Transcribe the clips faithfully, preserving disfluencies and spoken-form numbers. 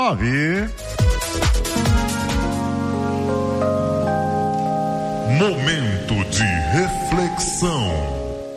Momento de reflexão.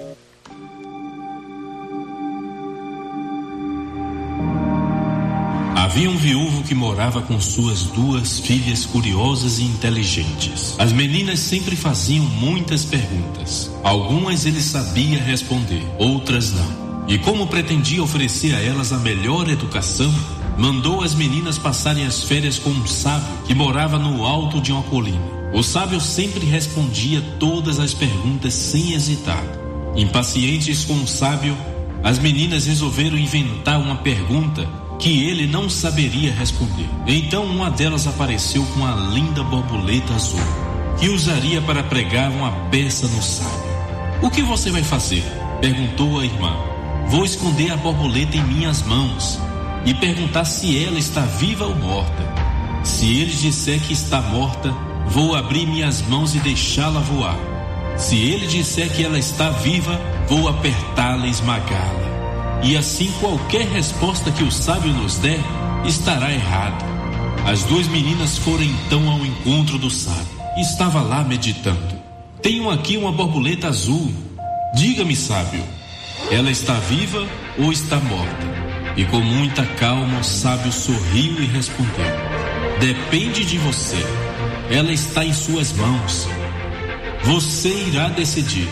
Havia um viúvo que morava com suas duas filhas curiosas e inteligentes. As meninas sempre faziam muitas perguntas. Algumas ele sabia responder, outras não. E como pretendia oferecer a elas a melhor educação, mandou as meninas passarem as férias com um sábio que morava no alto de uma colina. O sábio sempre respondia todas as perguntas sem hesitar. Impacientes com o sábio, as meninas resolveram inventar uma pergunta que ele não saberia responder. Então uma delas apareceu com uma linda borboleta azul, que usaria para pregar uma peça no sábio. O que você vai fazer? Perguntou a irmã. Vou esconder a borboleta em minhas mãos e perguntar se ela está viva ou morta. Se ele disser que está morta, vou abrir minhas mãos e deixá-la voar. Se ele disser que ela está viva, vou apertá-la e esmagá-la. E assim qualquer resposta que o sábio nos der estará errada. As duas meninas foram então ao encontro do sábio. Estava lá meditando. Tenho aqui uma borboleta azul. Diga-me, sábio, ela está viva ou está morta? E com muita calma o sábio sorriu e respondeu: depende de você. Ela está em suas mãos. Você irá decidir.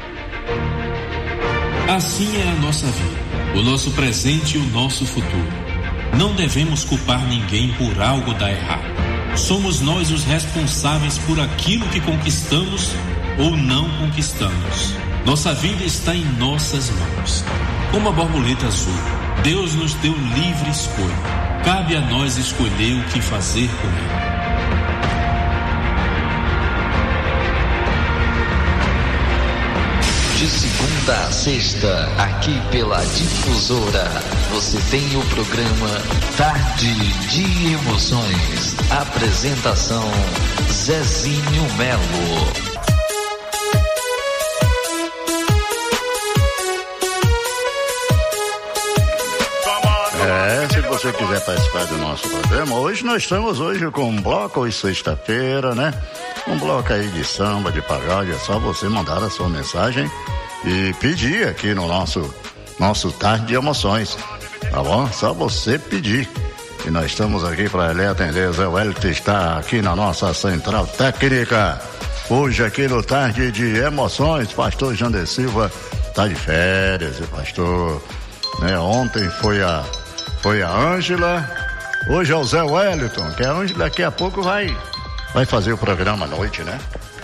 Assim é a nossa vida, o nosso presente e o nosso futuro. Não devemos culpar ninguém por algo dar errado. Somos nós os responsáveis por aquilo que conquistamos ou não conquistamos. Nossa vida está em nossas mãos. Como a borboleta azul, Deus nos deu livre escolha. Cabe a nós escolher o que fazer com ela. De segunda a sexta, aqui pela Difusora, você tem o programa Tarde de Emoções. Apresentação Zezinho Melo. É, se você quiser participar do nosso programa, hoje nós estamos hoje com um bloco, hoje sexta-feira, né? Um bloco aí de samba, de pagode, é só você mandar a sua mensagem e pedir aqui no nosso, nosso Tarde de Emoções, tá bom? Só você pedir. E nós estamos aqui para lhe atender. Zé Wellington está aqui na nossa central técnica. Hoje aqui no Tarde de Emoções, pastor Jander Silva tá de férias, pastor, né? Ontem foi a foi a Ângela, hoje é o Zé Wellington, que a Ângela daqui a pouco vai vai fazer o programa à noite, né?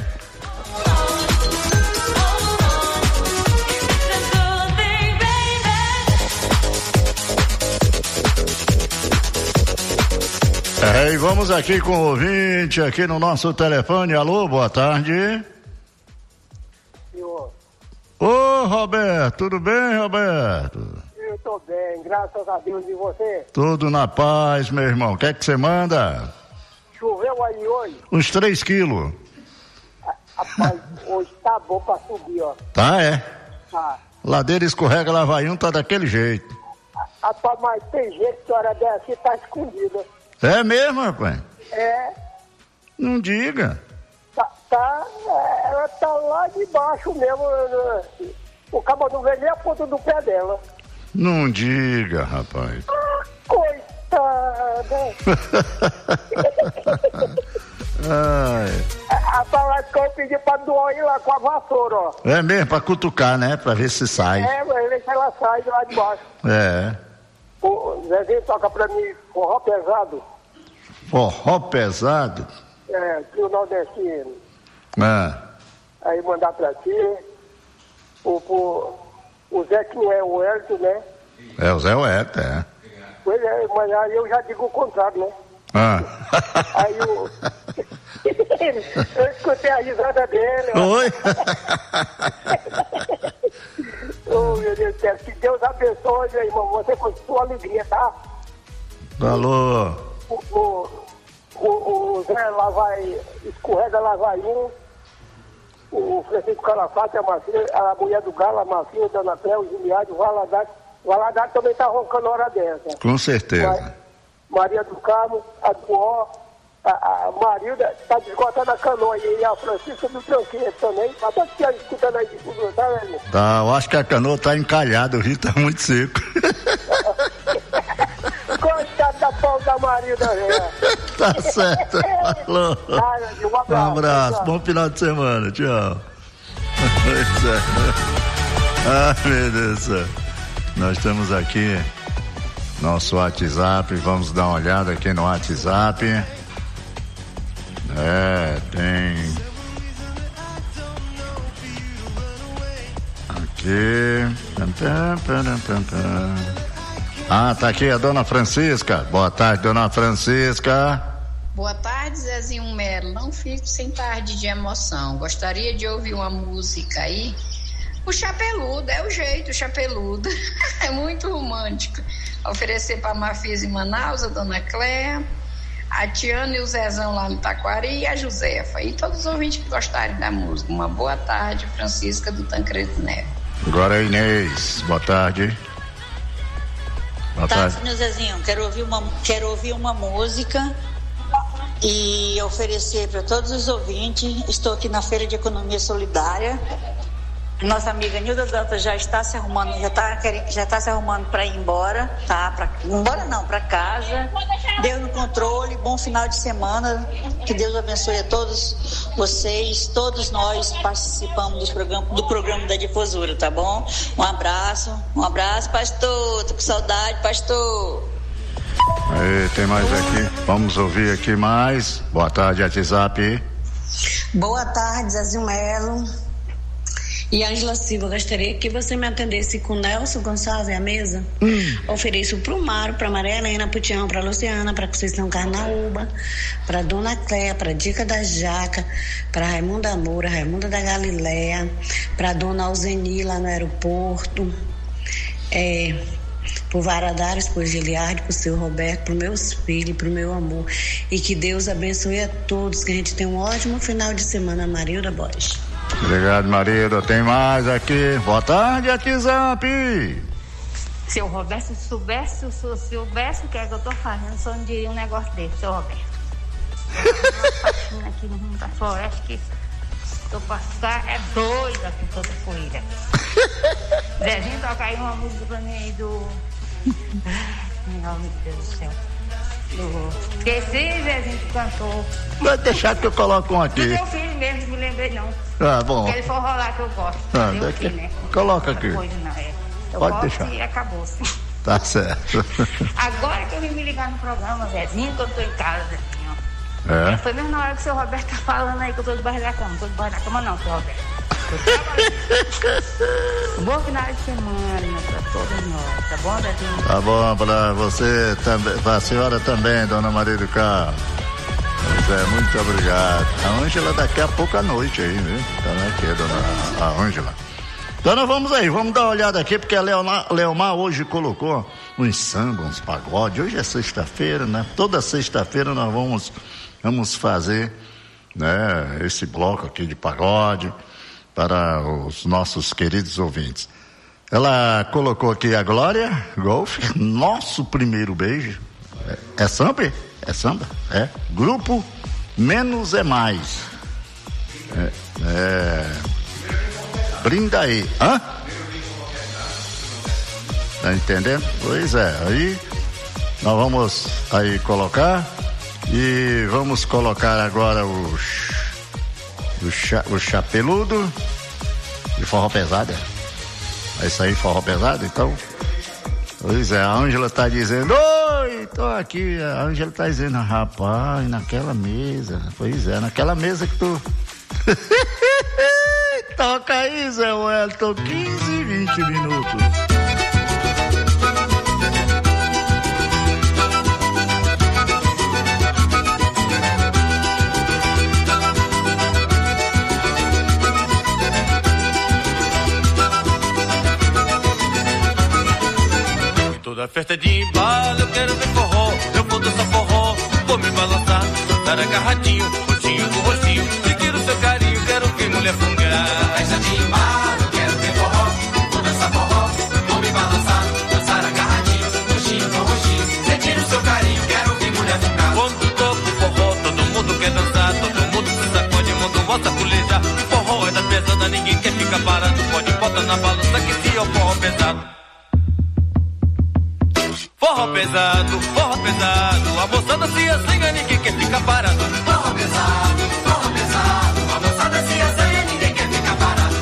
É, e vamos aqui com o ouvinte, aqui no nosso telefone. Alô, boa tarde. Senhor. Ô, Roberto, tudo bem, Roberto? Eu tô bem, graças a Deus. E você? Tudo na paz, meu irmão. O que é que você manda? Choveu aí hoje? Uns três quilos. Rapaz, hoje tá bom pra subir, ó. Tá, é? Tá. Ladeira escorrega, lá vai um, tá daquele jeito. Rapaz, mas tem gente que hora dessa tá escondida. É mesmo, rapaz? É. Não diga. Tá, tá, ela tá lá de baixo mesmo. O cabo não vê nem a ponta do pé dela. Não diga, rapaz. Ah, coitada. Ai. A palavra que eu pedi pra doar ir lá com a vassoura, ó. É mesmo, pra cutucar, né? Pra ver se sai. É, mas ver se ela sai de lá de baixo. É. O Zezinho toca pra mim forró pesado. Forró pesado? É, trio nordestino. É. Aí mandar pra ti. O, o, o Zé que não é o Hélio, né? É, o Zé Wellington, é. Pois é, mas aí eu já digo o contrário, né? Ah. Aí o... eu escutei a risada dele. Oi? Oh, meu Deus do céu, que Deus abençoe, meu irmão, você com sua alegria, tá? Alô. O, o, o, o Zé lá vai, escorrega lá vai um, o Francisco Calafate, a, Marcinha, a mulher do Galo, a Marcinha, a Dona Cléo, o Giliade, o Valadares, o Valadares também tá roncando hora dessa. Com certeza. Mas, Maria do Carmo, a do Ó, a, a Marilda, está desgotando a canoa aí, e a Francisca do Tranqueiro também. Mas tá te escutando aí de tudo, tá, velho? Tá, eu acho que a canoa tá encalhada, o rio tá muito seco. Coitado da pau da Marilda, velho. Tá certo. Falou. Ai, um abraço. Um abraço, tchau. bom final de semana, tchau. Ai, meu Deus do céu. Nós estamos aqui, nosso WhatsApp, vamos dar uma olhada aqui no WhatsApp. É, tem. Aqui. Ah, tá aqui a dona Francisca. Boa tarde, dona Francisca. Boa tarde, Zezinho Melo. Não fico sem tarde de emoção. Gostaria de ouvir uma música aí. O Chapeludo, é o jeito, o Chapeludo. É muito romântico. Oferecer para a Mafisa em Manaus, a dona Cléia, a Tiana e o Zezão lá no Taquari e a Josefa. E todos os ouvintes que gostarem da música. Uma boa tarde, Francisca do Tancredo Neto. Agora é Inês. Boa tarde. Boa Tá, tarde. senhor Zezinho, quero ouvir uma, quero ouvir uma música e oferecer para todos os ouvintes. Estou aqui na Feira de Economia Solidária. Nossa amiga Nilda Dantas já está se arrumando, já está já está se arrumando para ir embora, tá? Pra, embora não, para casa. Deus no controle, bom final de semana. Que Deus abençoe a todos vocês, todos nós participamos do programa, do programa da Difusora, tá bom? Um abraço, um abraço, pastor. Tô com saudade, pastor. Aí, tem mais aqui. Vamos ouvir aqui mais. Boa tarde, WhatsApp. Boa tarde, Zezinho Melo. E Ângela Silva, gostaria que você me atendesse com Nelson Gonçalves à mesa. Hum. Ofereço para o Mário, para Maria Helena, para o Tião, para a Luciana, para a Conceição Carnaúba, para Dona Cléia, para Dica da Jaca, para Raimunda Moura, Raimunda da Galileia, para Dona Alzeni lá no aeroporto, é, para o Varadares, para o Giliardi, para o seu Roberto, para os meus filhos, para o meu amor. E que Deus abençoe a todos, que a gente tenha um ótimo final de semana. Marilda Borges. Obrigado, marido. Tem mais aqui. Boa tarde, WhatsApp. Seu Roberto, se soubesse, se soubesse o que é que eu tô fazendo, só não diria um negócio desse, seu Roberto. Uma faxina aqui no rumo da floresta que tô passando, é doida aqui toda poeira. Zezinho, toca aí uma música pra mim aí do... Meu Deus do céu. Do... Esqueci, Zezinho, que cantou. Vai deixar que eu coloco um aqui. Do meu filho mesmo, me lembrei não. Ah, bom. Aquele forró lá que eu gosto. Ah, meu daqui... filho, né? Coloca aqui. Coisa, não, é. Eu Pode gosto deixar. E acabou-se. Tá certo. Agora que eu vim me ligar no programa, Zezinho, que eu tô em casa, Zezinho. É. Foi mesmo na hora que o seu Roberto tá falando aí que eu tô debaixo da cama. Não tô debaixo da cama não, seu Roberto. Bom final de semana pra todos nós, tá bom, Zezinho? Tá bom pra você também, pra senhora também, dona Maria do Carmo. Pois é, muito obrigado. A Ângela daqui a pouco à noite aí, viu? Tá aqui, dona a Ângela. Dona, vamos aí, vamos dar uma olhada aqui, porque a Leomar, Leomar hoje colocou uns samba, uns pagode. Hoje é sexta-feira, né? Toda sexta-feira nós vamos, vamos fazer, né, esse bloco aqui de pagode para os nossos queridos ouvintes. Ela colocou aqui a Glória Golf, nosso primeiro beijo. É, é samba? É samba? É. Grupo Menos é Mais. É. é... Brinda aí. Hã? Tá entendendo? Pois é. Aí nós vamos aí colocar e vamos colocar agora o o, cha, o chapeludo de forró pesado. É isso aí, forró pesado, então. Pois é, a Ângela tá dizendo, oi, tô aqui. A Ângela tá dizendo, rapaz, naquela mesa. Pois é, naquela mesa que tu. Toca aí, Zé Wellington, quinze, vinte minutos. Toda festa de embalo, eu quero ver forró. Eu vou dançar forró, vou me balançar, dançar agarradinho, rostinho com rostinho. Sentir o seu carinho, quero ver mulher fungar. Toda festa de embalo, eu quero ver forró. Vou dançar forró, vou me balançar, dançar agarradinho, rostinho com rostinho. Sentir o seu carinho, quero pesado, a moçada se assanha, ninguém quer ficar parado. Forró pesado, forró pesado, a moçada se assanha, ninguém quer ficar parado.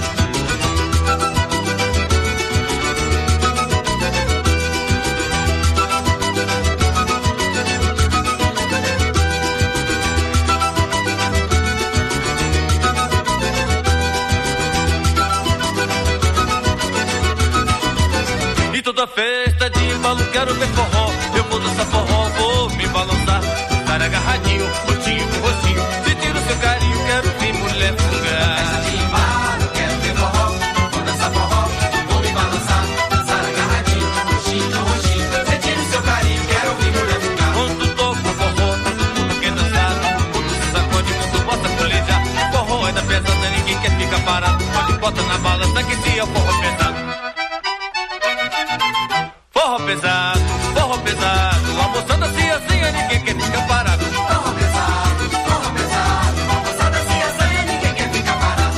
E toda festa de embalo quero ver forró. Eu vou dançar forró, vou me balançar. Estar agarradinho, rotinho com rocinho. Sentir o seu carinho, quero ver mulher fungar. Festa de embalo, quero ver forró. Vou dançar forró, vou me balançar. Dançar agarradinho, roxinho com roxinho. Sentir o seu carinho, quero ver mulher fungar. Quando toco forró, todo mundo quer dançar. Quando se sacode, quando bota colejar. Forró é da pesada, ninguém quer ficar parado. Pode bota na balança que se é o forró pesado. Forró pesado, forró pesado, a moçada se assanha, ninguém quer ficar parado. Forró pesado, forró pesado, a moçada se assanha, ninguém quer ficar parado.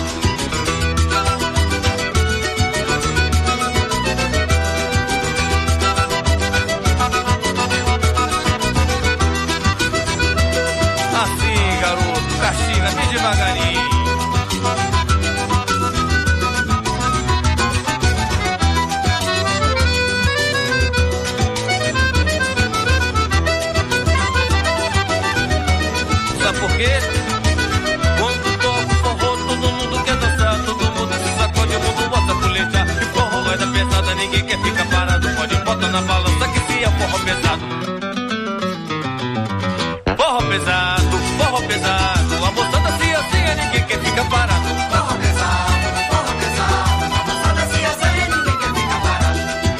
Assim, garoto, castiga bem devagarinho. Quando toco forró, todo mundo quer dançar, todo mundo se sacode, o mundo bota colejar. E forró é da pesada, ninguém quer ficar parado. Pode botar na balança que se é forró pesado. Forró pesado, forró pesado, a moçada se assanha, ninguém quer ficar parado. Forró pesado, forró pesado, a moçada se assanha, ninguém quer ficar parado.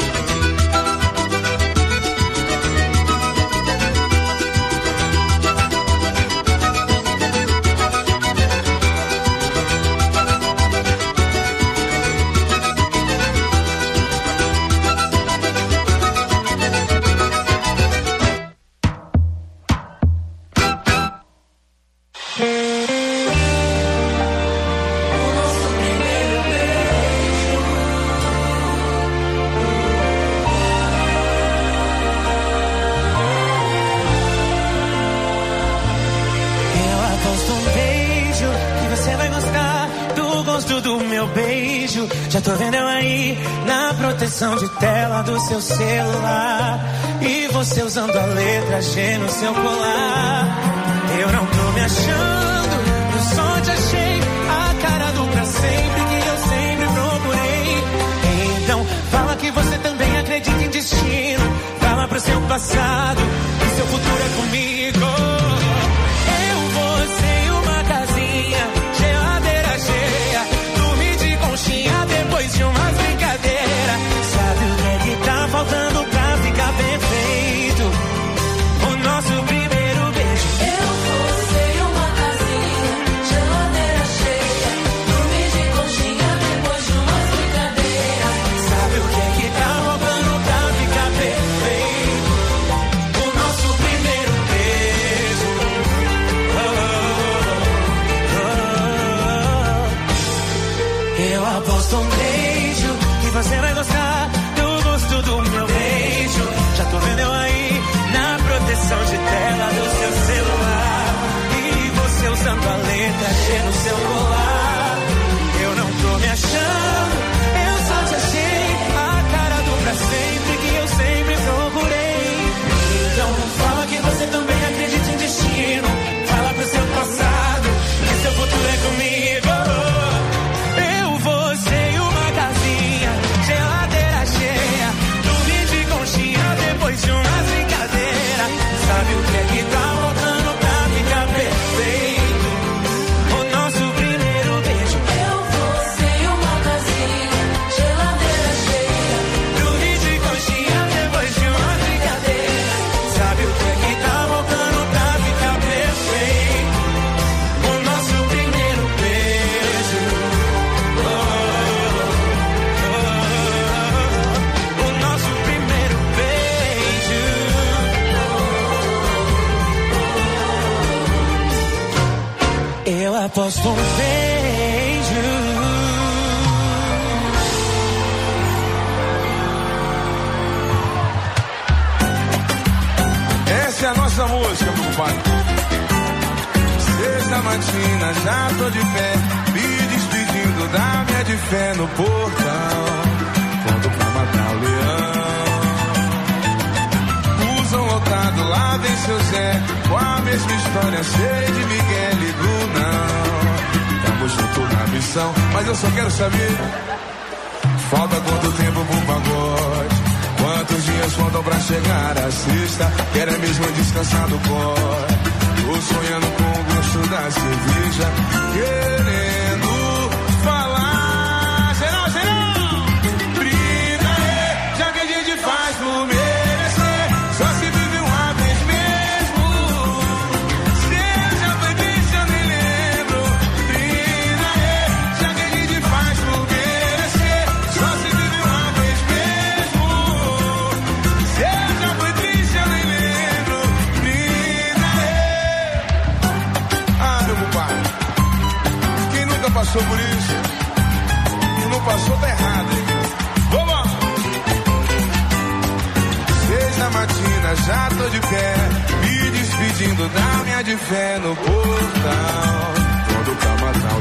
Já tô vendo eu aí na proteção de tela do seu celular. E você usando a letra G no seu colar. Eu não tô me achando, eu só te achei a cara do pra sempre que eu sempre procurei. Então fala que você também acredita em destino. Fala pro seu passado que seu futuro é comigo. Eu, você e uma casinha, geladeira cheia, dormir de conchinha depois de umas brincadeiras. Sabe o que é que tá faltando pra ficar perfeito? O nosso primeiro beijo. Eu, você e uma casinha, geladeira cheia, dormir de conchinha depois de umas brincadeiras. Sabe o que é que tá faltando pra ficar perfeito? O nosso primeiro beijo. Oh, oh, oh, oh. Eu aposto um beijo que você vai gostar do gosto do meu beijo. Já tô vendo eu aí na proteção de tela do seu celular. E você usando a letra G no seu colar. Eu não tô me achando, eu só te achei a cara do pra sempre que eu sempre procurei. Então fala que você também acredita em destino. Fala pro seu passado que seu futuro é comigo. Eu, você e uma casinha, geladeira cheia, dormir de conchinha depois de umas brincadeiras. Sabe o que é que tá faltando pra ficar perfeito? O nosso primeiro beijo. Eu, você e uma casinha, geladeira cheia, dormir de conchinha depois de umas brincadeiras. Sabe o que é que tá faltando pra ficar perfeito? O nosso primeiro beijo. Oh, oh, oh, oh. O nosso primeiro beijo. Eu aposto um beijo. Essa é a nossa essa música, meu compadre. Sexta matina, já tô de pé, me despedindo da minha de fé no portão. Quando pra matar o leão. Usam lotado, lá vem seu Zé, com a mesma história, cheia de Miguel e do não. Tamo junto na missão, mas eu só quero saber, falta quanto tempo pro pagode? Quantos dias faltam pra chegar a sexta? Quero mesmo descansar do pó. Tô sonhando com o gosto da cerveja, querendo falar. Geral, geral! Brinda aí, já que a gente faz por merecer. Só se vive uma vez mesmo. Se já foi triste, eu nem lembro. Brinda aí, já que a gente faz por merecer. Só se vive uma vez mesmo. Se já foi triste, eu nem lembro. Brinda aí. Ah, meu compadre, quem nunca passou por isso, e não passou, tá errado, hein? Vamos! Seis da matina, já tô de pé, me despedindo da minha de fé no portão. Quando pra matar o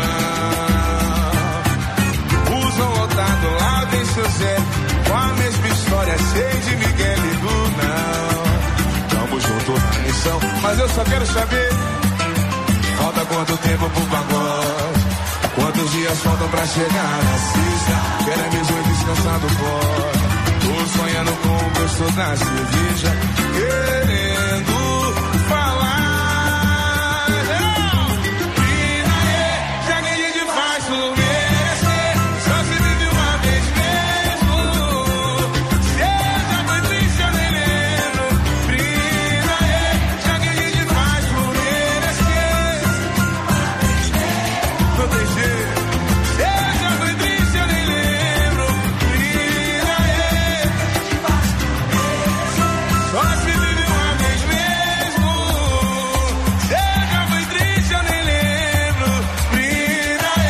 leão. Usam lotado, lá vem seu Zé, com a mesma história, cheia de Miguel e do não. Tamo junto na missão, mas eu só quero saber, falta quanto tempo pro pagode? Quantos dias faltam pra chegar na sexta? Quero é mesmo descansar do pó. Tô sonhando com o gosto da cerveja, querendo falar. Brinda aí, já que a gente faz por merecer. Só se vive uma vez mesmo. Se já foi triste, eu nem lembro. Brinda aí, já que a gente faz por merecer. Não tem jeito. Se já foi triste, eu nem lembro. Brinda aí. Só se vive uma vez mesmo. Se já foi triste, eu nem lembro. Brinda aí.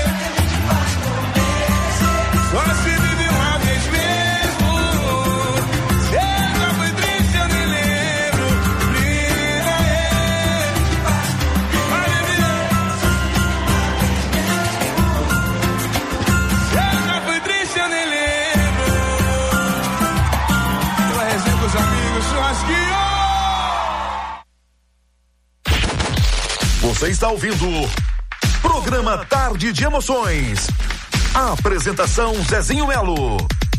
Só se vive uma vez mesmo. Se já foi triste, eu nem lembro. Brinda aí. Vai, bebê. Se já foi triste, eu nem lembro. Pela resenha com os amigos, churrasquinho. Você está ouvindo Programa Tarde de Emoções. A apresentação Zezinho Melo.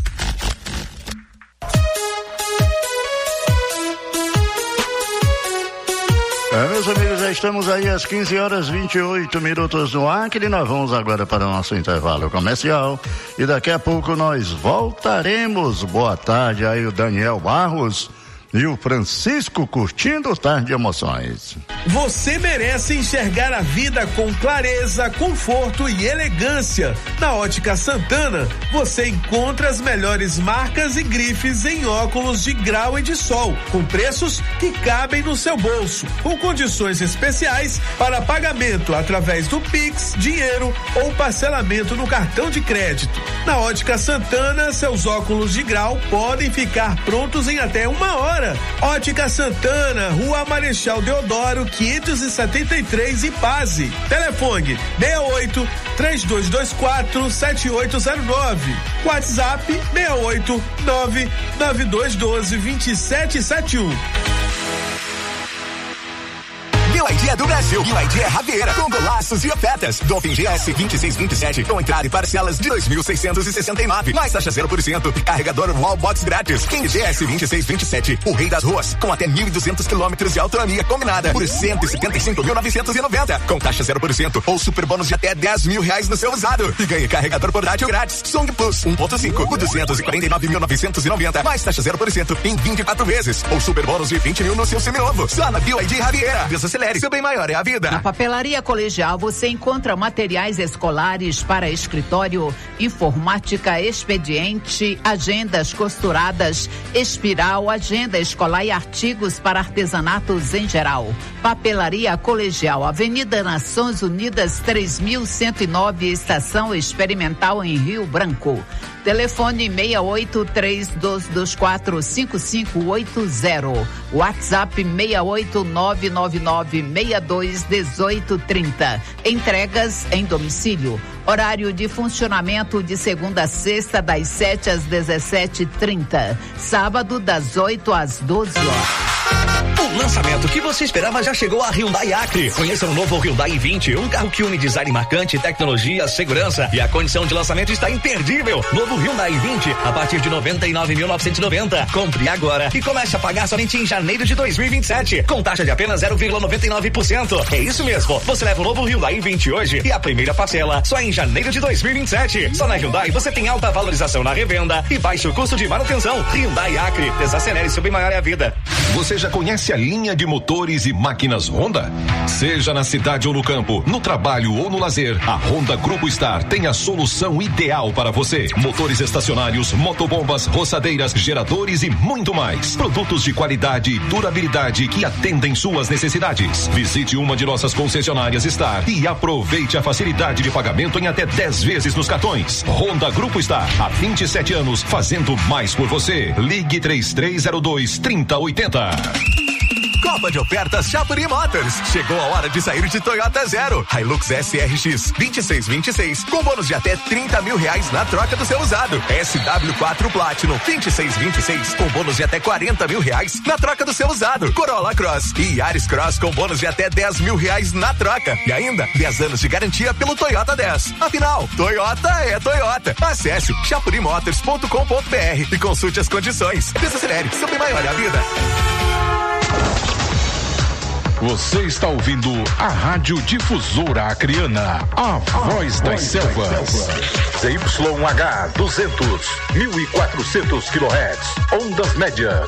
É, meus amigos, já estamos aí às quinze horas e vinte e oito minutos no Acre. Nós vamos agora para o nosso intervalo comercial e daqui a pouco nós voltaremos. Boa tarde aí o Daniel Barros e o Francisco curtindo Tarde de Emoções. Você merece enxergar a vida com clareza, conforto e elegância. Na Ótica Santana, você encontra as melhores marcas e grifes em óculos de grau e de sol, com preços que cabem no seu bolso, com condições especiais para pagamento através do Pix, dinheiro ou parcelamento no cartão de crédito. Na Ótica Santana, seus óculos de grau podem ficar prontos em até uma hora. Ótica Santana, Rua Marechal Deodoro, quinhentos e setenta e três, Ipase. Telefone seis oito, três dois dois quatro, sete oito zero nove. WhatsApp seis oito, nove nove dois um dois, dois sete sete um. B Y D é do Brasil. B Y D é Raveira, com golaços e ofertas. Dolphin G S vinte e seis vinte e sete, com entrada e parcelas de dois mil seiscentos e sessenta e nove, mais taxa zero por cento e carregador Wallbox grátis. King G S vinte e seis vinte e sete, o rei das ruas, com até mil e duzentos quilômetros de autonomia combinada, por cento e setenta e cinco mil novecentos e noventa, com taxa zero por cento ou super bônus de até dez mil reais no seu usado. E ganhe carregador portátil grátis. Song Plus um ponto cinco, por duzentos e quarenta e nove mil novecentos e noventa, mais taxa zero por cento em vinte e quatro vezes, ou super bônus de vinte mil no seu seminovo. Só na B Y D Raveira. Acelere. Celere, seu bem maior é a vida. Na Papelaria Colegial você encontra materiais escolares para escritório, informática, expediente, agendas costuradas, espiral, agenda escolar e artigos para artesanatos em geral. Papelaria Colegial, Avenida Nações Unidas três mil cento e nove, Estação Experimental em Rio Branco. Telefone seis oito três dois dois quatro cinco cinco oito zero. WhatsApp seis oito nove nove nove seis dois um oito três zero. Entregas em domicílio. Horário de funcionamento de segunda a sexta, das sete às dezessete e trinta. Sábado, das oito às doze horas. O lançamento que você esperava já chegou a Hyundai Acre. Conheça o novo Hyundai i vinte, um carro que une design marcante, tecnologia, segurança, e a condição de lançamento está imperdível. Novo Hyundai i vinte a partir de noventa e nove mil novecentos e noventa. Compre agora e comece a pagar somente em janeiro de dois mil e vinte e sete, com taxa de apenas zero vírgula noventa e nove por cento. É isso mesmo. Você leva o novo Hyundai i vinte hoje e a primeira parcela só em janeiro de dois mil e vinte e sete. Só na Hyundai você tem alta valorização na revenda e baixo custo de manutenção. Hyundai Acre, desacelere seu bem maior é a vida. Você já conhece a linha de motores e máquinas Honda? Seja na cidade ou no campo, no trabalho ou no lazer, a Honda Grupo Star tem a solução ideal para você. Motores estacionários, motobombas, roçadeiras, geradores e muito mais. Produtos de qualidade e durabilidade que atendem suas necessidades. Visite uma de nossas concessionárias Star e aproveite a facilidade de pagamento em até dez vezes nos cartões. Honda Grupo Star, há vinte e sete anos, fazendo mais por você. Ligue três três zero dois, três zero oito zero. Copa de ofertas Chapuri Motors. Chegou a hora de sair de Toyota Zero. Hilux S R X vinte e seis vinte e seis com bônus de até trinta mil reais na troca do seu usado. S W quatro Platinum vinte e seis vinte e seis com bônus de até quarenta mil reais na troca do seu usado. Corolla Cross e Yaris Cross com bônus de até dez mil reais na troca. E ainda dez anos de garantia pelo Toyota dez. Afinal, Toyota é Toyota. Acesse chapuri motors ponto com ponto b r e consulte as condições. Desacelere, seu bem maior é a vida. Você está ouvindo a Rádio Difusora Acreana, a voz das selvas. Z Y H duzentos, mil e quatrocentos quilohertz, ondas médias.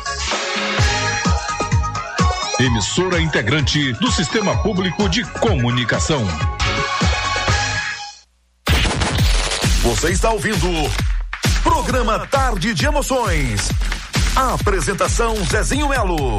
Emissora integrante do Sistema Público de Comunicação. Você está ouvindo Programa Tarde de Emoções. Apresentação Zezinho Melo.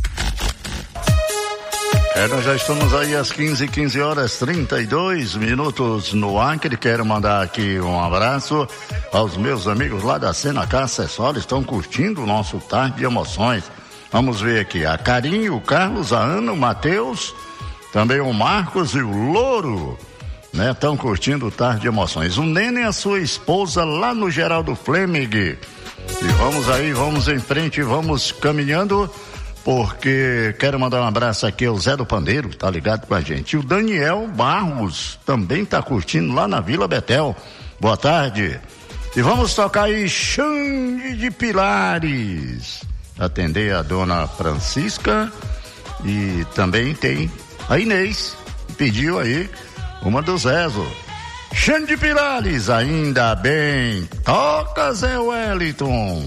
É, nós já estamos aí às quinze, quinze horas, trinta e dois minutos no Acre. Quero mandar aqui um abraço aos meus amigos lá da Senacar Acessórios, estão curtindo o nosso Tarde de Emoções. Vamos ver aqui, a Carinho, o Carlos, a Ana, o Matheus, também o Marcos e o Louro, né? Estão curtindo o Tarde de Emoções. O Nene e a sua esposa lá no Geraldo Fleming. E vamos aí, vamos em frente, vamos caminhando, porque quero mandar um abraço aqui ao Zé do Pandeiro, tá ligado com a gente. E o Daniel Barros também tá curtindo lá na Vila Betel. Boa tarde. E vamos tocar aí Xande de Pilares. Atender a dona Francisca e também tem a Inês, que pediu aí uma do Zezo. Xande de Pilares, ainda bem. Toca, Zé Wellington.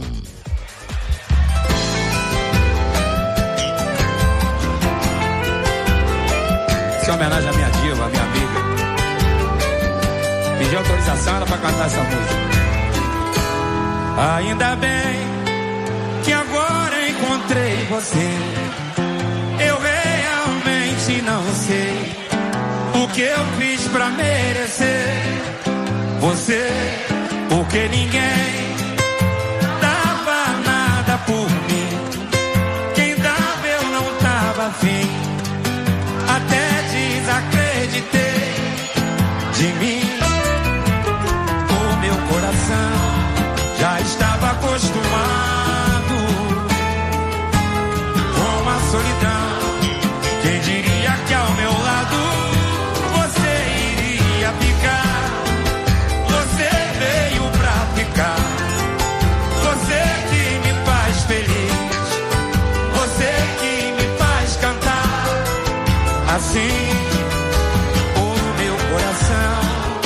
Em homenagem à minha diva, à minha amiga. Pedi autorização ela pra cantar essa música. Ainda bem que agora encontrei você. Eu realmente não sei o que eu fiz pra merecer você, porque ninguém dava nada por mim. Quem dava eu não tava afim. Até desacreditei de mim. O meu coração já estava acostumado com a solidão. Quem diria que ao meu lado você iria ficar? Você veio pra ficar. Você que me faz feliz. Você que me faz cantar. Assim o meu coração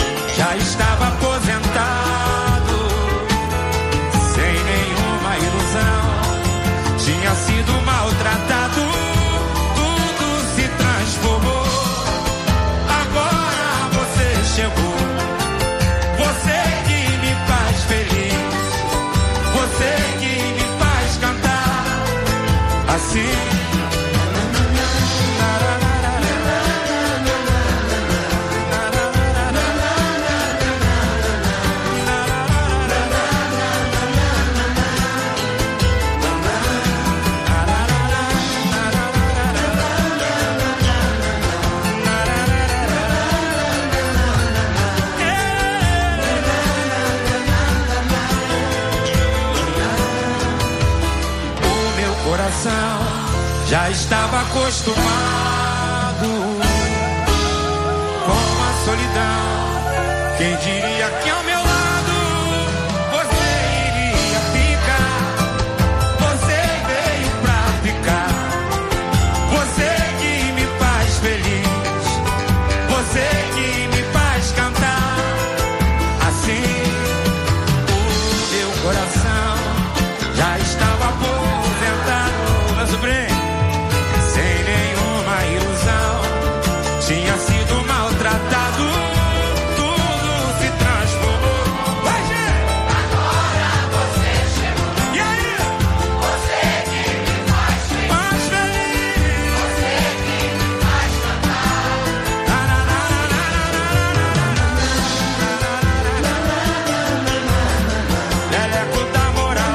acostumado com a solidão. Quem diria que ao meu lado você iria ficar? Você veio pra ficar. Você que me faz feliz. Você que me faz cantar. Assim o meu coração já estava aposentado, meu sobrinho, sem nenhuma ilusão. Tinha sido maltratado, tudo se transformou. Vai, gente! Agora você chegou. E aí? Você que me faz feliz. Mais feliz. Você que me faz cantar. Leleco da moral.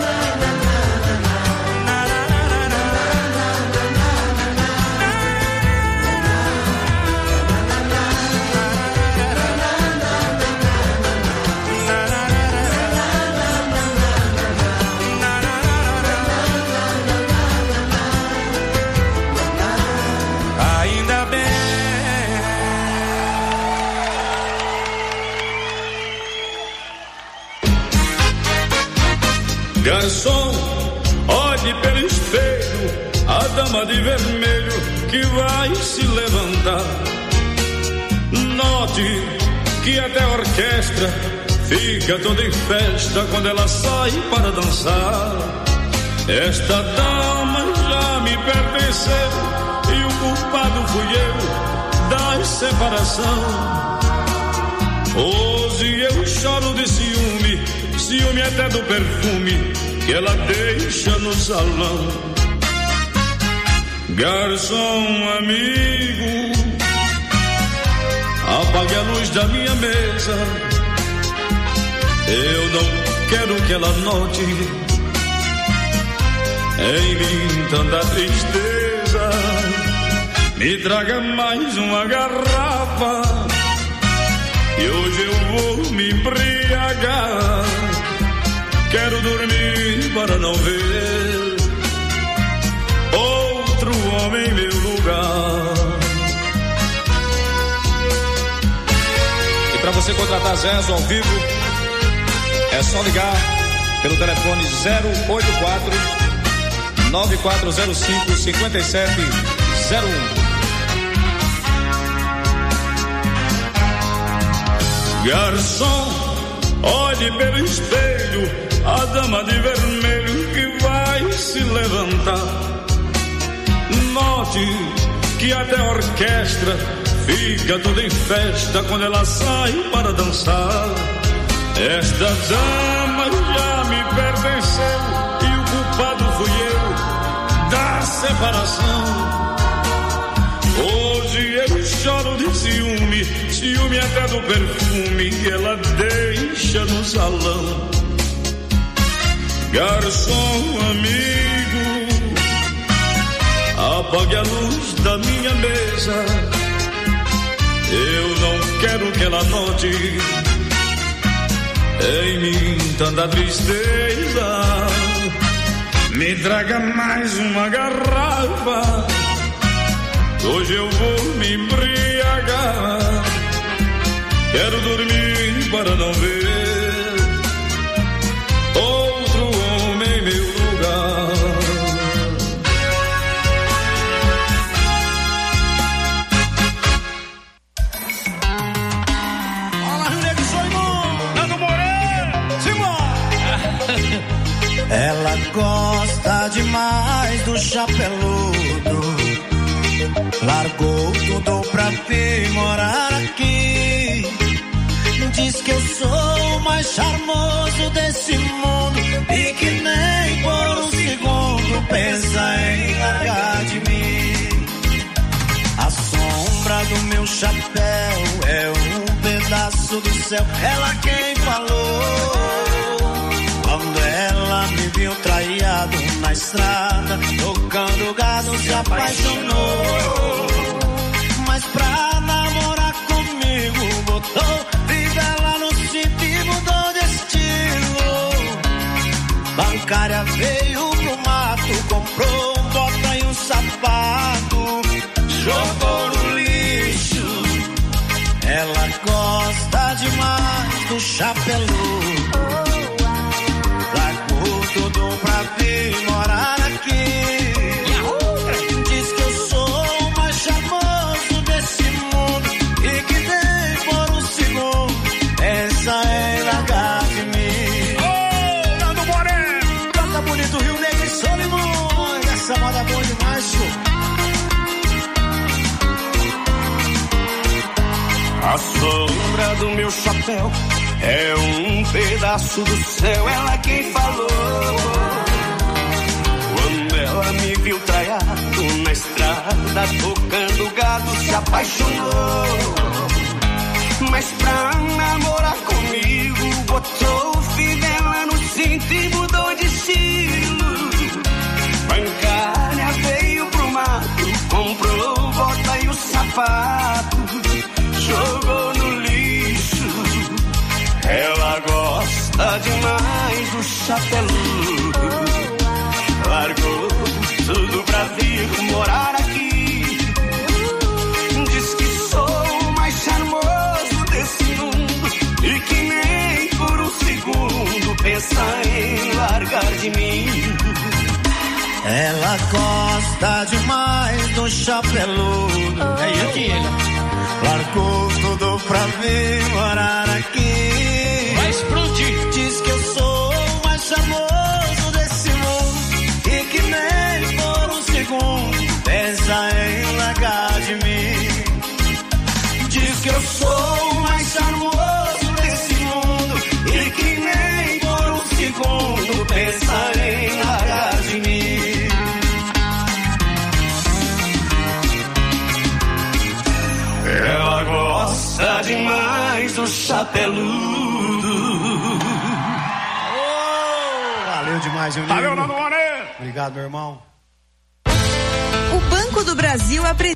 Ainda bem. Garçom, olhe pelo espelho a dama de vermelho que vai se levantar. Note que até a orquestra fica toda em festa quando ela sai para dançar. Esta dama já me pertenceu e o culpado fui eu da separação. Hoje eu choro de ciúme, ciúme até do perfume que ela deixa no salão. Garçom amigo, apague a luz da minha mesa. Eu não quero que ela note em mim tanta tristeza. Me traga mais uma garrafa e hoje eu vou me embriagar. Quero dormir para não ver outro homem em meu lugar. E para você contratar Zezo ao vivo, é só ligar pelo telefone zero oito quatro nove quatro zero cinco cinco sete zero um. Garçom, olhe pelo espelho a dama de vermelho que vai se levantar. Note que até a orquestra fica toda em festa quando ela sai para dançar. Esta dama já me pertenceu e o culpado fui eu da separação. Hoje eu choro de ciúme, ciúme até do perfume que ela deixa no salão. Garçom amigo, apague a luz da minha mesa. Eu não quero que ela note em mim tanta tristeza. Me traga mais uma garrafa, hoje eu vou me embriagar. Quero dormir para não ver outro homem em meu lugar. Olá, Rio Negro, sou irmão. Nando Moreira, Simão. Ela gosta demais do chapeludo. Largou tudo pra vir morar aqui. Diz que eu sou o mais charmoso desse mundo e que nem por um segundo pensa em largar de mim. A sombra do meu chapéu é um pedaço do céu. Ela quem falou. Quando ela me viu traiado na estrada, tocando gado, se apaixonou. Mas pra namorar comigo, botou fivela no cinto e mudou de estilo. Bancária veio pro mato, comprou um bota e um sapato. chapeludo. Largou tudo pra vir morar aqui. Diz que eu sou o mais charmoso desse mundo e que nem por um segundo pensa em largar de mim. Ô, Nando Moreno! Toca bonito Rio Negro e Solimões. Essa moda é boa demais, show. A sombra do meu chapéu é um pedaço do céu, ela quem falou. Quando ela me viu traiado na estrada, tocando gado, se apaixonou. Mas pra namorar comigo, botou fivela no cinto e mudou de estilo. Bancária veio pro mato, comprou bota e o sapato, jogou no lixo. Ela gosta demais do chapeludo. Largou tudo pra vir morar aqui. Diz que sou o mais charmoso desse mundo e que nem por um segundo pensa em largar de mim. Ela gosta demais do chapeludo. É isso que ele largou tudo pra vir morar aqui. Vai explodir. Diz que eu sou o mais charmoso desse mundo e que nem por um segundo pensa em largar de mim. Diz que eu sou o mais charmoso desse mundo e que nem por um segundo pensa em largar de mim. Ela gosta demais do chapeludo. Oh, valeu demais, meu Valeu, Nando Moreno. Obrigado, meu irmão. O Banco do Brasil apresenta.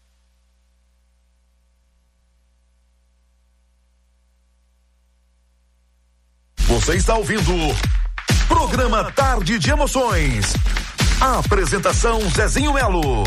Você está ouvindo Programa Tarde de Emoções. A apresentação Zezinho Melo.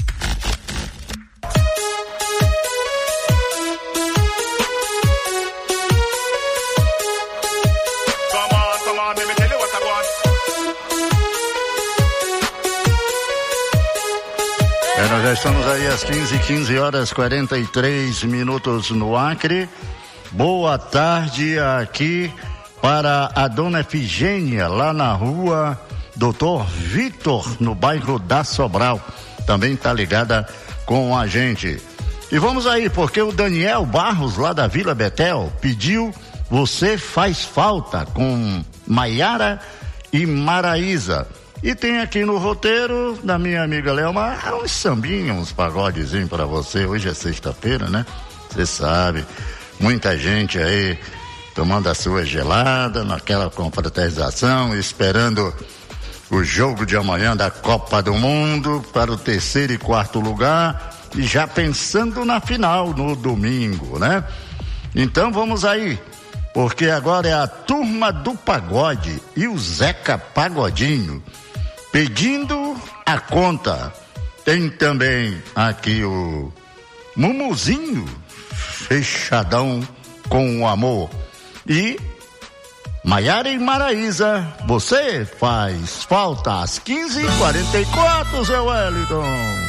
É, nós já estamos aí às quinze, quinze horas quarenta e três minutos no Acre. Boa tarde aqui para a dona Efigênia, lá na rua Doutor Vitor, no bairro da Sobral. Também está ligada com a gente. E vamos aí, porque o Daniel Barros, lá da Vila Betel, pediu Você Faz Falta, com Maiara e Maraísa. E tem aqui no roteiro da minha amiga Leomar uns sambinhos, uns pagodezinhos para você. Hoje é sexta-feira, né? Você sabe, muita gente aí tomando a sua gelada, naquela confraternização, esperando o jogo de amanhã da Copa do Mundo para o terceiro e quarto lugar e já pensando na final no domingo, né? Então vamos aí, porque agora é a turma do pagode e o Zeca Pagodinho pedindo a conta. Tem também aqui o Mumuzinho, fechadão com o amor. E Maiara e Maraísa, Você Faz Falta, às quinze e quarenta e quatro, Zé Wellington.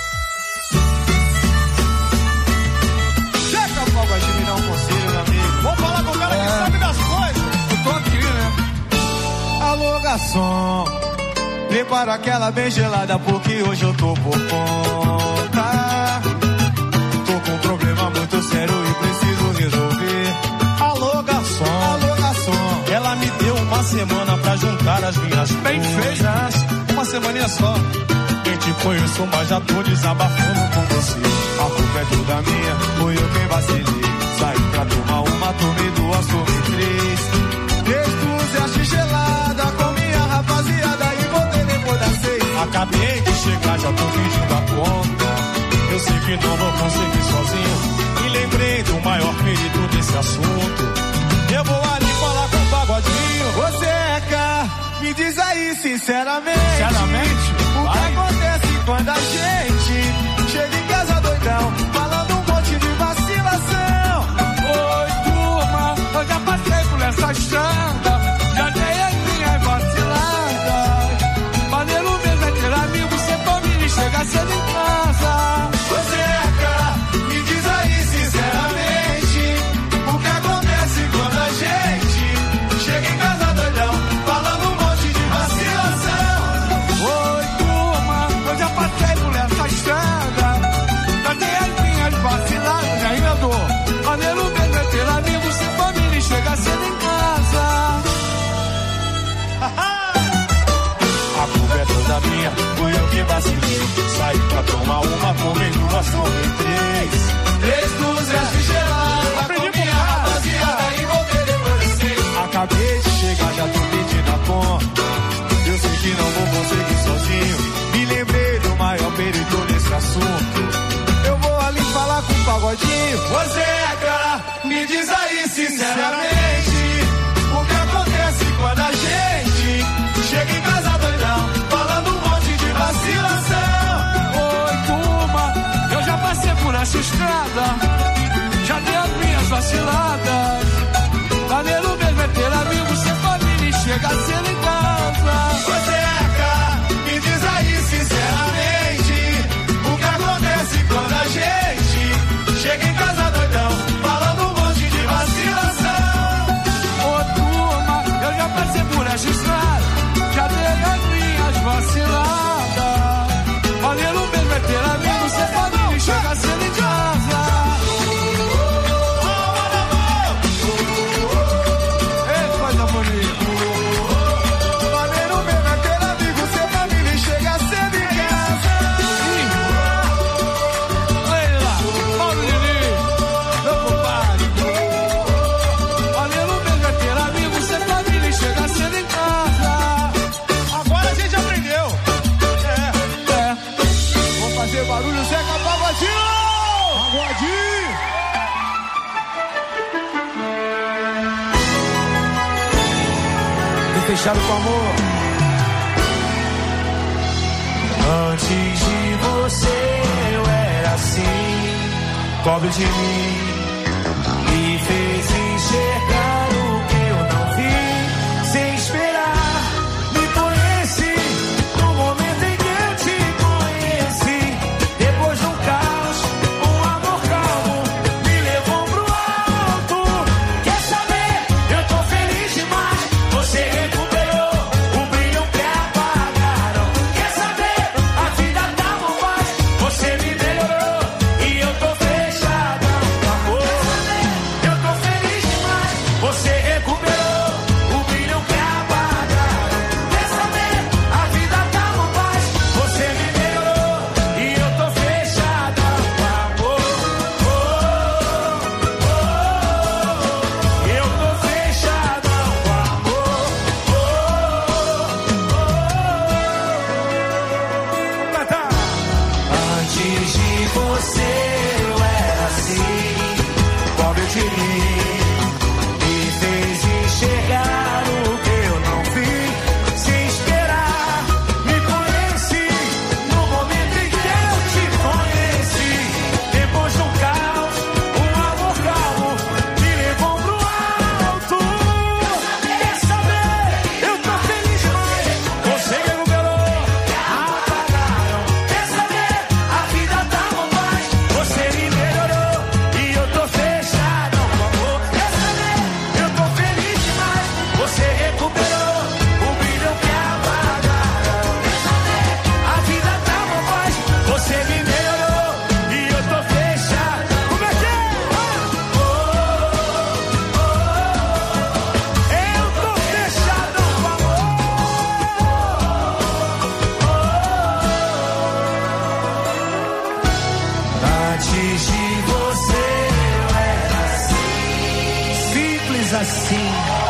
Zeca Pagodinho, me dá um conselho, meu amigo. Vamos falar com o cara que sabe das coisas. Eu tô aqui, né? Alô, garçom, prepara aquela bem gelada, porque hoje eu tô por conta. Tô com um problema muito sério e preciso resolver. Alô, garçom, alô, garçom, ela me deu uma semana pra juntar as minhas bem feitas. Uma semaninha só. Nem te conheço, mas já tô desabafando com você. A culpa é toda minha, foi eu quem vacilei. Saí pra tomar uma, tomei duas, tomei três. Três dúzias gelada com minha rapaziada e voltei depois das seis. Acabei de chegar, já tô pedindo a conta. Eu sei que não vou conseguir sozinho e lembrei do maior mérito desse assunto. Eu vou ali falar com o Pagodinho. Ô Zeca, me diz aí sinceramente, sinceramente? O vai. que acontece quando a gente chega em casa doidão, falando um monte de vacilação. Oi turma, eu já passei por essa chão. Uma, uma, come duas, come três. Três dúzias de gelada, comi a rapaziada e voltei depois de seis. Acabei de chegar, já tô pedindo a conta. Eu sei que não vou conseguir sozinho. Me lembrei do maior perito nesse assunto. Eu vou ali falar com o Pagodinho. Ô Zeca, me diz aí sinceramente, o que acontece quando a gente chega em casa doidão, falando um monte de vacilação. Oi, turma, eu já passei por essa estrada, já dei as minhas vaciladas. Valeu mesmo é ter amigos, ser família e chega cedo em casa. Ô Zeca, me diz aí sinceramente, o que acontece quando a gente chega em casa doidão, falando um monte de vacilação. Ô turma, eu já passei por essa estrada, já dei as minhas vaciladas. Valeu mesmo é ter amigos, ser família e chega cedo em casa. Barulho Zeca Pagodinho! Pagodinho! E fechado com amor. Antes de você eu era assim, pobre de mim, me fez enxergar o que eu não vi, sem esperar, me conheci no momento em que eu te conheci. Depois de um caos, um amor calmo me levou pro alto. Quer saber? Eu tô feliz demais. Você recuperou o brilho que apagaram. Quer saber? A vida tá bom mais. Você me melhorou e eu tô fechadão com amor. Eu tô feliz demais. Você recuperou o brilho que apagaram. Quer saber? A vida tá bom mais. Você me melhorou e eu tô fechadão com amor. Oh, oh, oh. Eu tô fechadão com amor. Antes de você eu era assim, pobre de mim, me fez enxergar o que eu não vi, sem esperar, me conheci no momento em que eu te conheci. Depois de um caos, um amor calmo me levou pro alto. Quer saber? Eu tô feliz demais. Você recuperou, apagaram. Quer saber? A vida tá bom mais. Você me melhorou e eu tô fechadão com amor. Quer saber? Eu tô feliz demais. Você recuperou o brilho que apagaram. Quer saber? A vida tá bom mais. Você me melhorou e eu tô fechado. Como é que é? Oh, oh, oh. Eu tô fechadão com amor. Antes de você eu era assim, simples assim.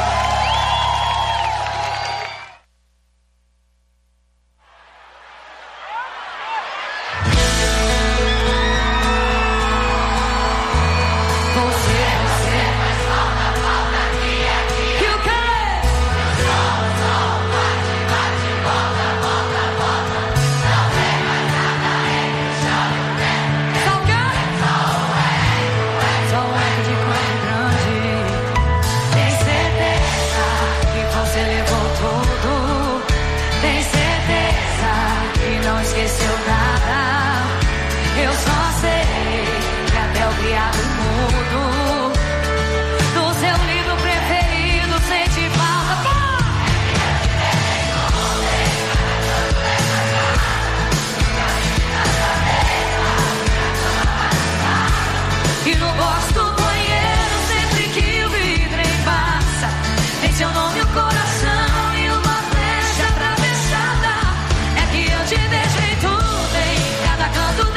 Você, você faz falta, falta aqui, aqui. E o quê? Sol, sol, bate, bate, volta, volta, volta. Não tem mais nada entre o chão e o vento. Só o quê? Só o eco, só o eco de quando grande. Tem certeza que você levou tudo. Tem certeza que não esqueceu nada. Eu só sei que até o criado mudo do seu livro preferido sente falta. E no box do banheiro, sempre que o vidro embaça, tem seu nome, o coração e uma flecha atravessada. É que eu te deixei tudo em cada canto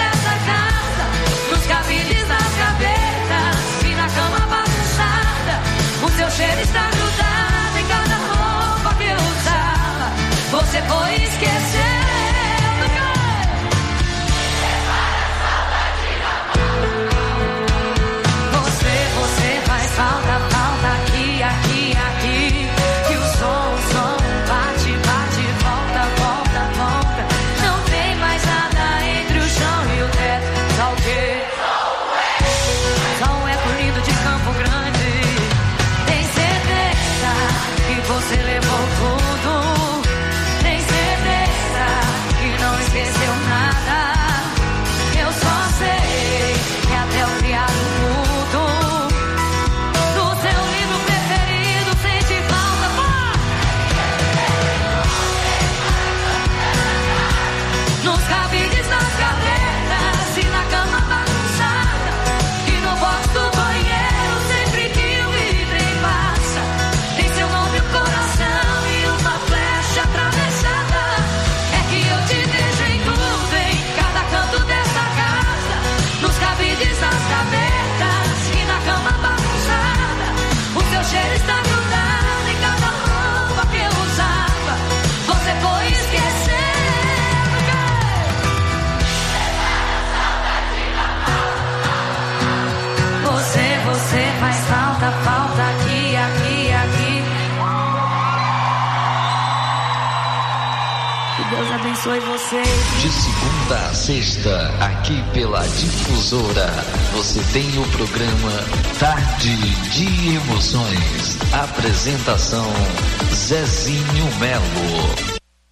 abençoe vocês. De segunda a sexta, aqui pela Difusora, você tem o programa Tarde de Emoções. Apresentação Zezinho Melo.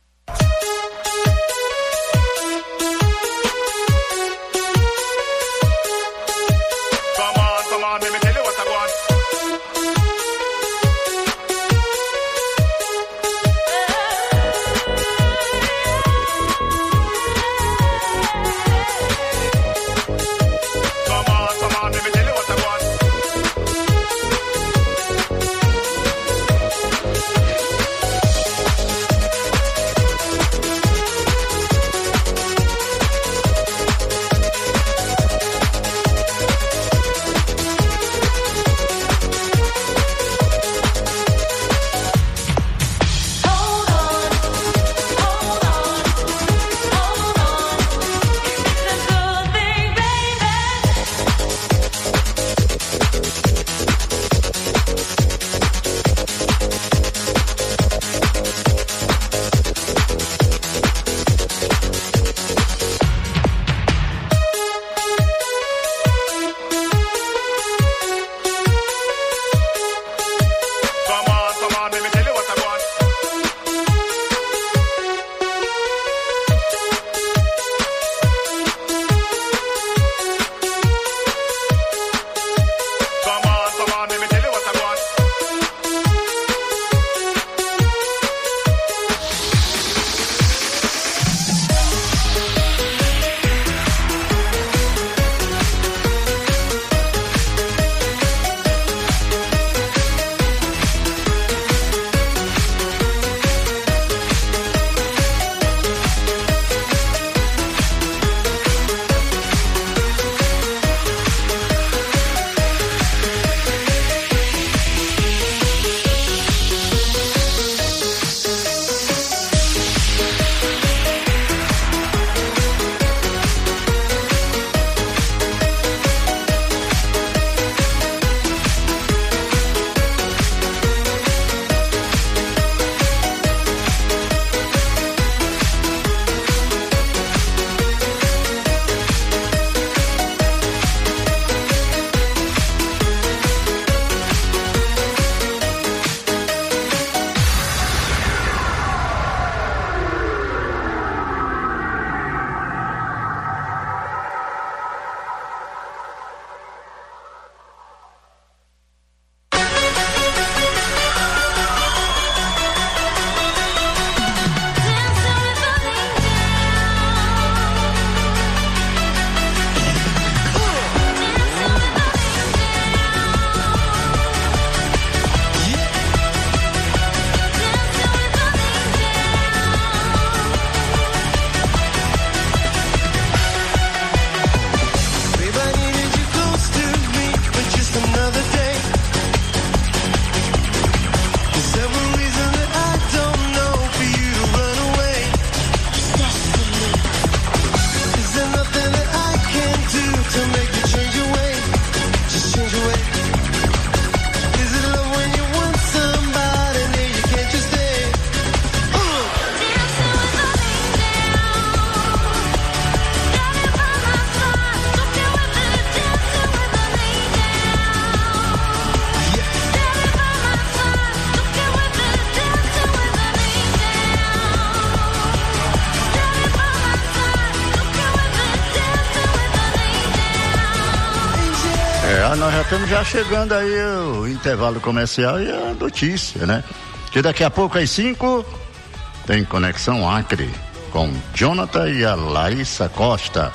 Nós já estamos já chegando aí o intervalo comercial e a notícia, né? Que daqui a pouco às cinco tem Conexão Acre com Jonathan e a Larissa Costa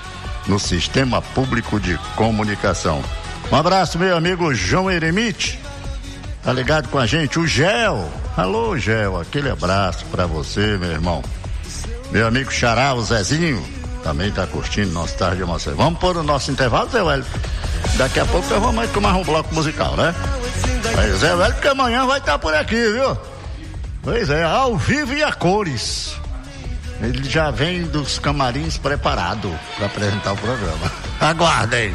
no Sistema Público de Comunicação. Um abraço, meu amigo João Eremite, tá ligado com a gente? O Gel, alô Gel, aquele abraço pra você, meu irmão. Meu amigo Xará, o Zezinho, também tá curtindo nosso Tarde de Emoções. Vamos pôr o nosso intervalo, Zé Wélio? Daqui a pouco nós vamos com mais um bloco musical, né? Aí, Zé Wélio, porque amanhã vai estar por aqui, viu? Pois é, ao vivo e a cores. Ele já vem dos camarins preparado para apresentar o programa. Aguardem!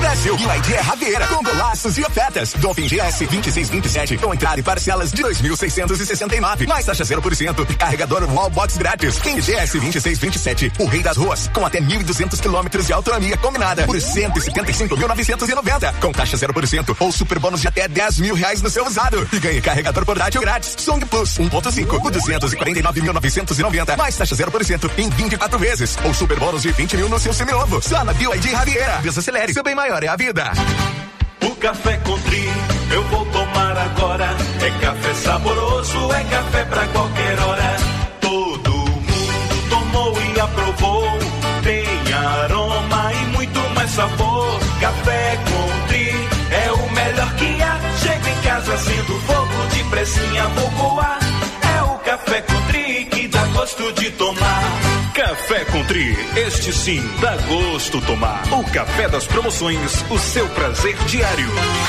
Brasil. B Y D é Raveira, com golaços e ofertas. Dolphin G S vinte e seis vinte e sete, com entrada e parcelas de dois mil seiscentos e sessenta e nove, mais taxa zero por cento e carregador Wallbox grátis. King G S vinte e seis vinte e sete, o rei das ruas, com até mil e duzentos quilômetros de autonomia combinada, por cento e setenta e cinco mil novecentos e noventa, com taxa zero por cento ou super bônus de até dez mil reais no seu usado. E ganhe carregador portátil grátis. Song Plus um ponto cinco, por duzentos e quarenta e nove mil novecentos e noventa, mais taxa zero por cento em vinte e quatro vezes, ou super bônus de vinte mil no seu seminovo. Só na B Y D Raveira. Desacelere, seu bem maior é a vida. O café Country eu vou tomar agora. É café saboroso, é café pra qualquer hora. Todo mundo tomou e aprovou. Tem aroma e muito mais sabor. Café Country é o melhor que há. Chega em casa sendo fogo de pressinha, vou coar. É o café Country que dá gosto de tomar. Café Country, este sim dá gosto tomar. O café das promoções, o seu prazer diário.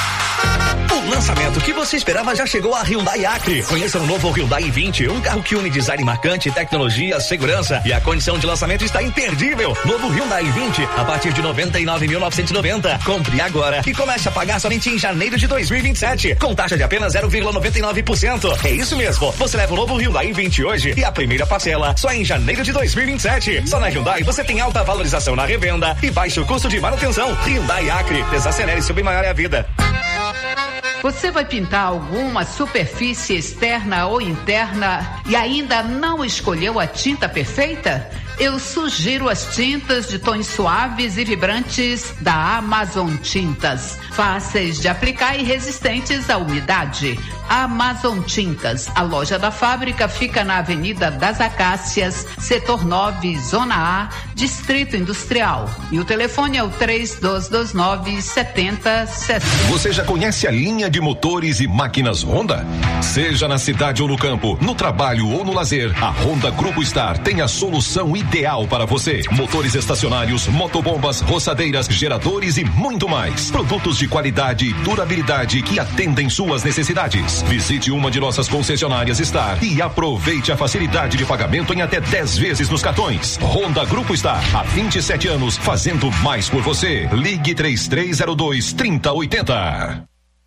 O lançamento que você esperava já chegou a Hyundai Acre. Conheça o novo Hyundai i vinte, um carro que une design marcante, tecnologia, segurança, e a condição de lançamento está imperdível. Novo Hyundai i vinte a partir de noventa e nove mil novecentos e noventa. Compre agora e comece a pagar somente em janeiro de dois mil e vinte e sete, com taxa de apenas zero vírgula noventa e nove por cento. É isso mesmo. Você leva o novo Hyundai i vinte hoje e a primeira parcela só em janeiro de dois mil e vinte e sete. Só na Hyundai você tem alta valorização na revenda e baixo custo de manutenção. Hyundai Acre, desacelere, seu bem maior é a vida. Você vai pintar alguma superfície externa ou interna e ainda não escolheu a tinta perfeita? Eu sugiro as tintas de tons suaves e vibrantes da Amazon Tintas. Fáceis de aplicar e resistentes à umidade. Amazon Tintas. A loja da fábrica fica na Avenida das Acácias, setor nove, Zona A, Distrito Industrial. E o telefone é o três dois dois nove, sete zero sete zero. Você já conhece a linha de motores e máquinas Honda? Seja na cidade ou no campo, no trabalho ou no lazer, a Honda Grupo Star tem a solução ideal para você. Motores estacionários, motobombas, roçadeiras, geradores e muito mais. Produtos de qualidade e durabilidade que atendem suas necessidades. Visite uma de nossas concessionárias Star e aproveite a facilidade de pagamento em até dez vezes nos cartões. Honda Grupo Star, há vinte e sete anos, fazendo mais por você. Ligue três três zero dois, três zero oito zero.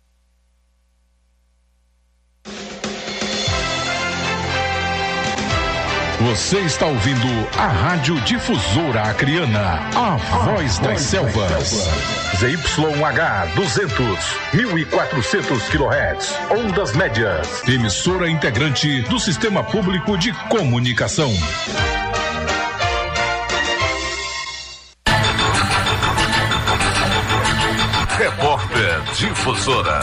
Você está ouvindo a Rádio Difusora Acreana, a voz das selvas. Z Y H duzentos, mil e quatrocentos quilohertz, ondas médias. Emissora integrante do Sistema Público de Comunicação. Repórter Difusora.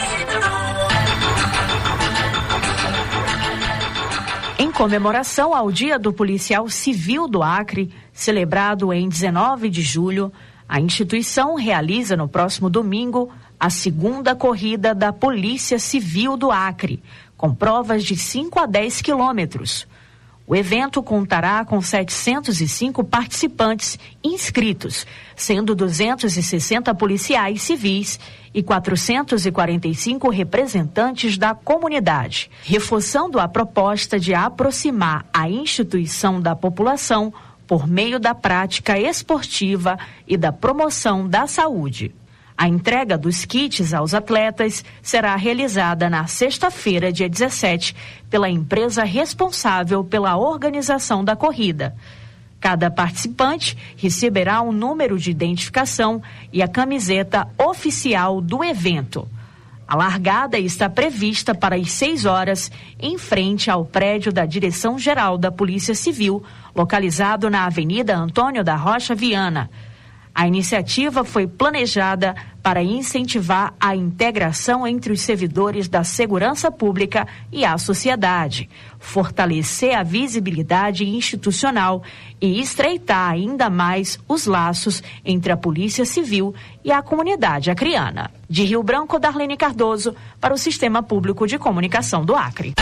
Em comemoração ao Dia do Policial Civil do Acre, celebrado em dezenove de julho, a instituição realiza no próximo domingo a segunda corrida da Polícia Civil do Acre, com provas de cinco a dez quilômetros. O evento contará com setecentos e cinco participantes inscritos, sendo duzentos e sessenta policiais civis e quatrocentos e quarenta e cinco representantes da comunidade, reforçando a proposta de aproximar a instituição da população por meio da prática esportiva e da promoção da saúde. A entrega dos kits aos atletas será realizada na sexta-feira, dia dezessete, pela empresa responsável pela organização da corrida. Cada participante receberá um número de identificação e a camiseta oficial do evento. A largada está prevista para as seis horas, em frente ao prédio da Direção-Geral da Polícia Civil, localizado na Avenida Antônio da Rocha Viana. A iniciativa foi planejada para incentivar a integração entre os servidores da segurança pública e a sociedade, fortalecer a visibilidade institucional e estreitar ainda mais os laços entre a Polícia Civil e a comunidade acreana. De Rio Branco, Darlene Cardoso, para o Sistema Público de Comunicação do Acre.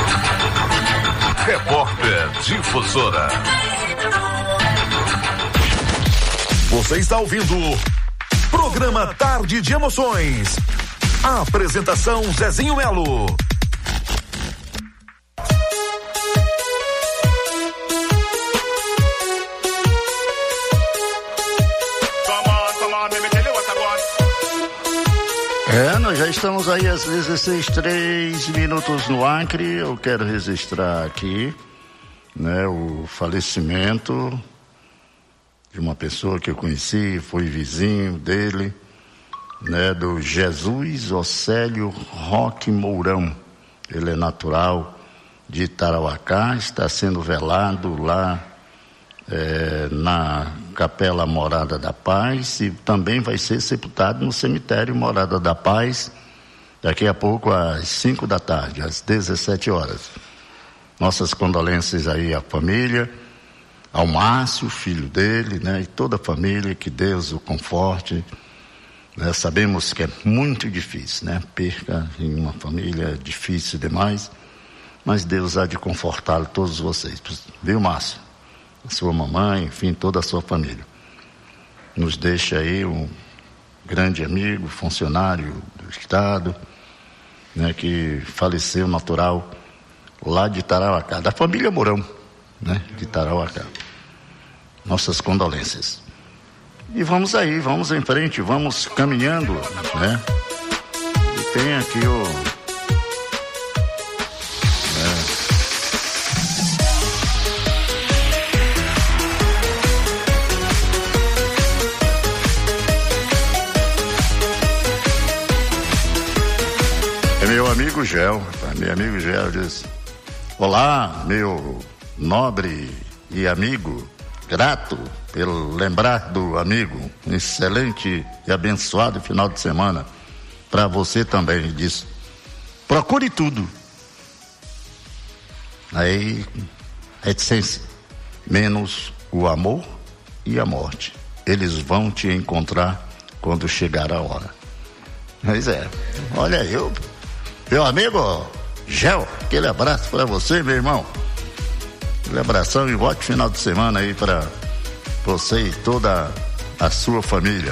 Repórter Difusora. Você está ouvindo Programa Tarde de Emoções. A apresentação Zezinho Melo. Come on, come on, let me tell you what I want. É, nós já estamos aí às dezesseis, três minutos no Acre. Eu quero registrar aqui, né, o falecimento de uma pessoa que eu conheci, foi vizinho dele, né, do Jesus Océlio Roque Mourão. Ele é natural de Itarauacá, está sendo velado lá é, na Capela Morada da Paz e também vai ser sepultado no cemitério Morada da Paz daqui a pouco às cinco da tarde, às dezessete horas. Nossas condolências aí à família, ao Márcio, filho dele, né, e toda a família, que Deus o conforte. Né, sabemos que é muito difícil, né? Perca em uma família é difícil demais, mas Deus há de confortá-lo, todos vocês, viu, Márcio? A sua mamãe, enfim, toda a sua família. Nos deixa aí um grande amigo, funcionário do Estado, né, que faleceu natural lá de Itarauacá, da família Mourão, né, de Itarauacá. Nossas condolências. E vamos aí, vamos em frente, vamos caminhando, né? E tem aqui o... É, é meu amigo Gel, meu amigo Gel diz: olá, meu nobre e amigo, grato pelo lembrar do amigo, um excelente e abençoado final de semana para você também. Ele diz: procure tudo, aí reticência, menos o amor e a morte, eles vão te encontrar quando chegar a hora. Pois é, olha eu, meu amigo Gel, aquele abraço para você, meu irmão. Aquele abração e ótimo final de semana aí para você e toda a sua família.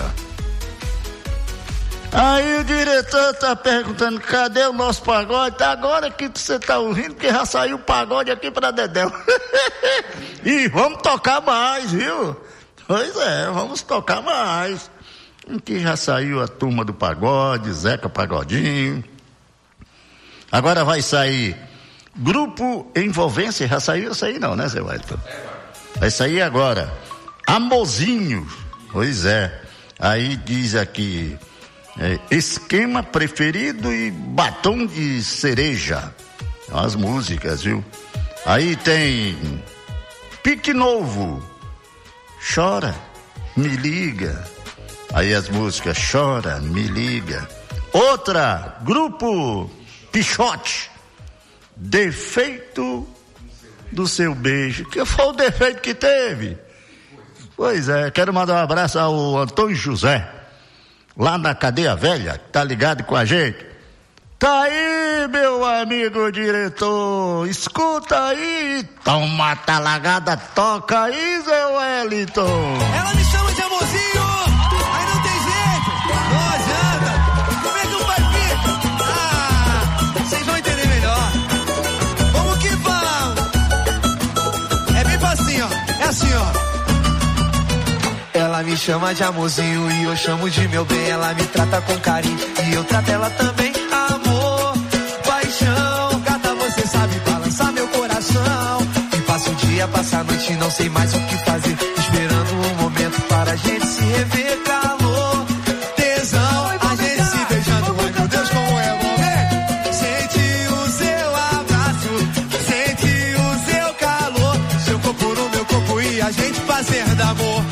Aí o diretor tá perguntando: cadê o nosso pagode? Tá agora que você tá ouvindo, porque já saiu o pagode aqui para Dedéu. E vamos tocar mais, viu? Pois é, vamos tocar mais. Aqui já saiu a turma do pagode, Zeca Pagodinho. Agora vai sair Grupo Envolvência. Já saiu isso aí não, né, Zé Wellington? Vai sair agora Amorzinho. Pois é. Aí diz aqui é, Esquema Preferido e Batom de Cereja. As músicas, viu? Aí tem Pique Novo, Chora, Me Liga. Aí as músicas Chora, Me Liga. Outra, Grupo Pichote, Defeito do Seu Beijo. Que foi o defeito que teve? Pois é, quero mandar um abraço ao Antônio José, lá na Cadeia Velha, que tá ligado com a gente. Tá aí, meu amigo diretor, escuta aí, toma talagada, toca aí, Zé Wellington. Ela me chama de amorzinho, aí não tem jeito, não adianta, como é que não vai vir? Ah, vocês vão entender melhor. Vamos que vamos. É bem facinho, ó, é assim, ó. Ela me chama de amorzinho e eu chamo de meu bem. Ela me trata com carinho e eu trato ela também. Amor, paixão, gata, você sabe balançar meu coração. E passa o dia, passa a noite, não sei mais o que fazer, esperando um momento para a gente se rever. Calor, tesão, a gente se beijando. Ai meu Deus, como é bom, hein? Sente o seu abraço, sente o seu calor, seu corpo no meu corpo e a gente fazendo amor.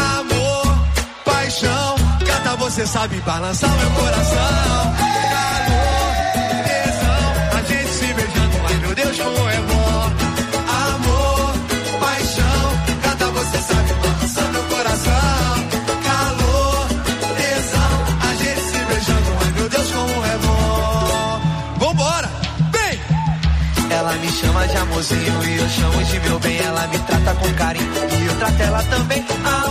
Você sabe balançar meu coração. Calor, tesão, a gente se beijando. Ai meu Deus, como é bom. Amor, paixão, gata, você sabe balançar meu coração. Calor, tesão, a gente se beijando. Ai meu Deus, como é bom. Vambora, vem! Ela me chama de amorzinho e eu chamo de meu bem. Ela me trata com carinho e eu trato ela também. Ah,